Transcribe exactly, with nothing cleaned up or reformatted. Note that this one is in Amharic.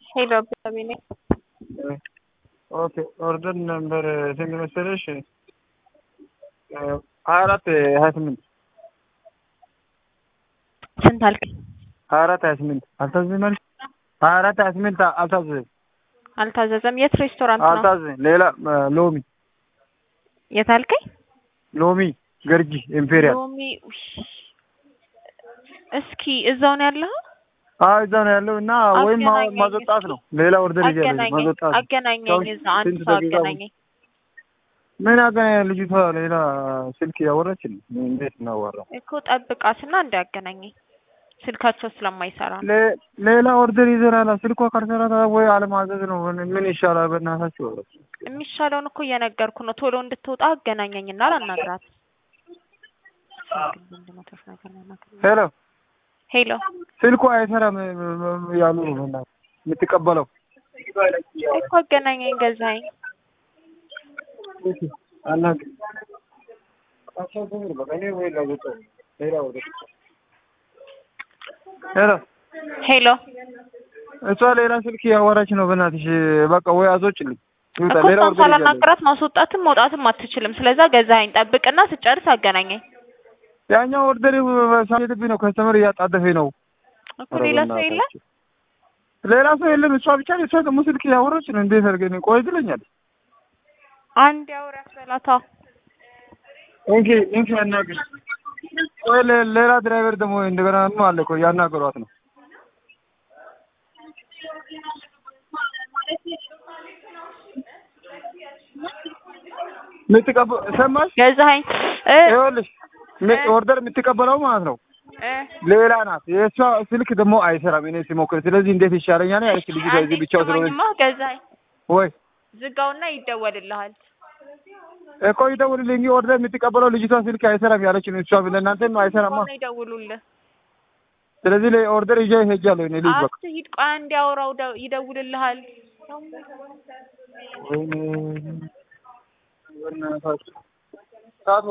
Hello, Sabine. Okay, order number single installation. አራት ሃያ ስምንት ስንት አልክ? አራት ሃያ ስምንት አልታዘዘም ማለት አራት ሃያ ስምንት አልታዘዘም አልታዘዘም። የት ሬስቶራንት ነው? አልታዘዘም። ሌላ ሎሚ የት አልከኝ? ሎሚ ገርጂ ኢምፔሪያል ሎሚ። እስኪ እዛው ነው ያለው? አዎ እዛው ነው ያለው እና ወይም ማዘጣት ነው። ሌላ ኦርደር ይያለኝ ማዘጣት። አገናኘኝ፣ እዛ አንድ ሰው አገናኘኝ። ምን አገናኘኝ? ልጅቷ ሌላ ስልክ ያወራች ነው። እንዴት ነው ያወራው እኮ ጠብቃትና እንዳያገናኘኝ ስልካቸው ስለማይሰራ ነው። ሌላ ኦርደር ይዘራላ። ስልኳ ካልሰራታ ወይ አለማዘዝ ነው። ምን ይሻላል? በእናታችሁ የሚሻለውን እኮ እየነገርኩ ነው። ቶሎ እንድትወጣ አገናኘኝና አናግራት። ሄሎ ሄሎ፣ ስልኩ አይሰራም ያሉ ነው የምትቀበለው እኮ አገናኘኝ። ገዛኸኝ አናግ ሄሎ ሄሎ፣ እሷ ሌላ ስልክ ያወራች ነው። በእናትሽ በቃ ወይ አዞጭልኝ። እኮ እሷን ሳላናግራት ማስወጣትም መውጣትም አትችልም። ስለዛ ገዛኸኝ ጠብቅና ስጨርስ አገናኘኝ። ያኛው ኦርደር ሳይደብ ነው። ከስተመር እያጣደፈኝ ነው እኮ ሌላ ሰው የለም፣ ሌላ ሰው የለም። እሷ ብቻ እሷ ደግሞ ስልክ ያወራች ነው። እንዴት አድርገኝ ቆይ ትለኛለች። አንድ ያወራ ሰላታ ኦኬ እንኪ ያናግር። ቆይ ሌላ ድራይቨር ደግሞ እንደገና ነው አለ እኮ ያናገሯት ነው። ምትቀበ ሰማሽ? ገዛኸኝ ይኸውልሽ ኦርደር የምትቀበለው ማለት ነው ሌላ ናት። የእሷ ስልክ ደግሞ አይሰራም እኔ ሲሞክር። ስለዚህ እንዴት ይሻለኛል? ያለች ልጅ ከዚህ ብቻው ስለሆነ ገዛኸኝ ወይ ዝጋውና ይደወልልሃል እኮ ይደውልልኝ። ኦርደር የምትቀበለው ልጅቷ ስልክ አይሰራም ያለች ነው። እሷ ለእናንተ ነው አይሰራማ። ይደውሉልህ። ስለዚህ ለኦርደር ይዤ ሄጃለሁ እኔ ልጅ በቃ አትሂድ፣ ቆይ አንድ ያወራው ይደውልልሃል። ወይኔ ወናታችሁ